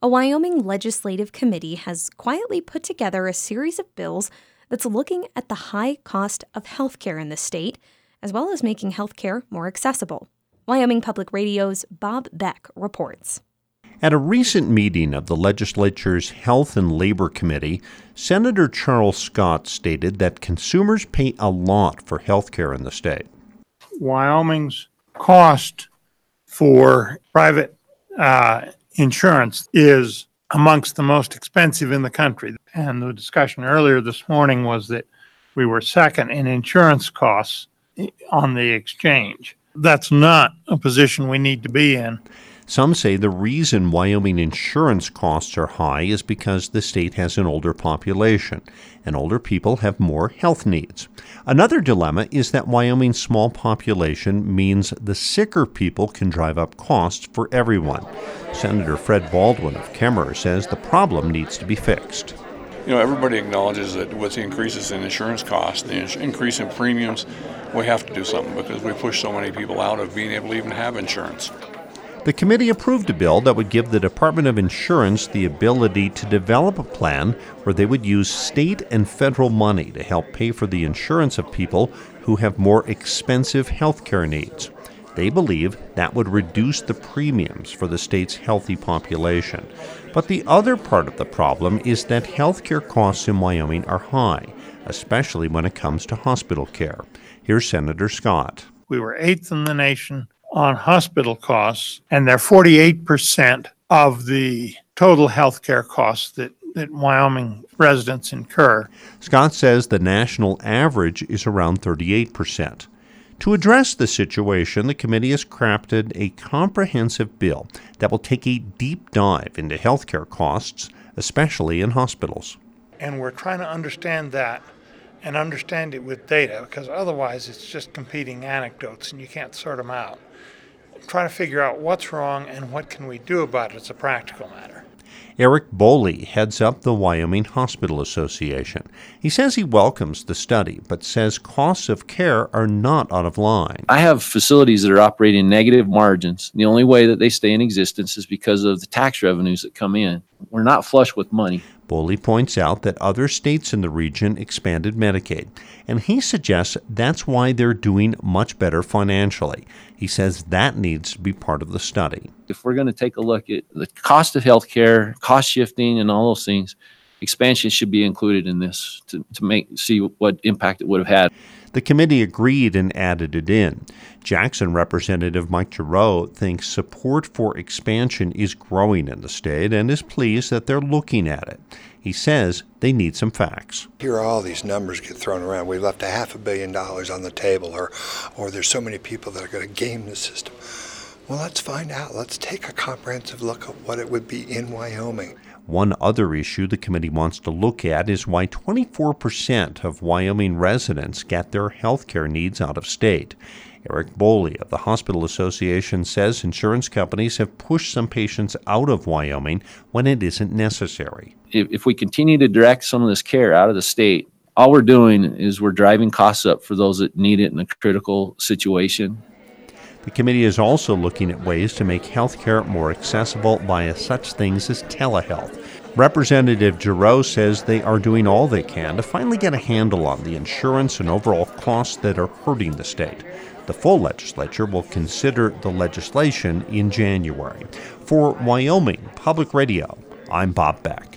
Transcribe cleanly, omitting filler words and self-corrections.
A Wyoming legislative committee has quietly put together a series of bills that's looking at the high cost of healthcare in the state, as well as making healthcare more accessible. Wyoming Public Radio's Bob Beck reports. At a recent meeting of the legislature's Health and Labor Committee, Senator Charles Scott stated that consumers pay a lot for health care in the state. Wyoming's cost for private insurance is amongst the most expensive in the country. And the discussion earlier this morning was that we were second in insurance costs on the exchange. That's not a position we need to be in. Some say the reason Wyoming insurance costs are high is because the state has an older population, and older people have more health needs. Another dilemma is that Wyoming's small population means the sicker people can drive up costs for everyone. Senator Fred Baldwin of Kemmerer says the problem needs to be fixed. Everybody acknowledges that with the increases in insurance costs, the increase in premiums, we have to do something because we push so many people out of being able to even have insurance. The committee approved a bill that would give the Department of Insurance the ability to develop a plan where they would use state and federal money to help pay for the insurance of people who have more expensive health care needs. They believe that would reduce the premiums for the state's healthy population. But the other part of the problem is that healthcare costs in Wyoming are high, especially when it comes to hospital care. Here's Senator Scott. We were eighth in the nation on hospital costs, and they're 48% of the total healthcare costs that Wyoming residents incur. Scott says the national average is around 38%. To address the situation, the committee has crafted a comprehensive bill that will take a deep dive into healthcare costs, especially in hospitals. And we're trying to understand that and understand it with data, because otherwise it's just competing anecdotes and you can't sort them out. Try to figure out what's wrong and what can we do about it as a practical matter. Eric Boley heads up the Wyoming Hospital Association. He says he welcomes the study, but says costs of care are not out of line. I have facilities that are operating negative margins. The only way that they stay in existence is because of the tax revenues that come in. We're not flush with money. Boley points out that other states in the region expanded Medicaid, and he suggests that's why they're doing much better financially. He says that needs to be part of the study. If we're going to take a look at the cost of health care, cost shifting, and all those things, expansion should be included in this to see what impact it would have had. The committee agreed and added it in. Jackson Representative Mike Giroux thinks support for expansion is growing in the state and is pleased that they're looking at it. He says they need some facts. Here all these numbers get thrown around. We left $500 million on the table, or there's so many people that are going to game the system. Well, let's find out. Let's take a comprehensive look at what it would be in Wyoming. One other issue the committee wants to look at is why 24% of Wyoming residents get their health care needs out of state. Eric Boley of the Hospital Association says insurance companies have pushed some patients out of Wyoming when it isn't necessary. If we continue to direct some of this care out of the state, all we're doing is we're driving costs up for those that need it in a critical situation. The committee is also looking at ways to make health care more accessible via such things as telehealth. Representative Giroux says they are doing all they can to finally get a handle on the insurance and overall costs that are hurting the state. The full legislature will consider the legislation in January. For Wyoming Public Radio, I'm Bob Beck.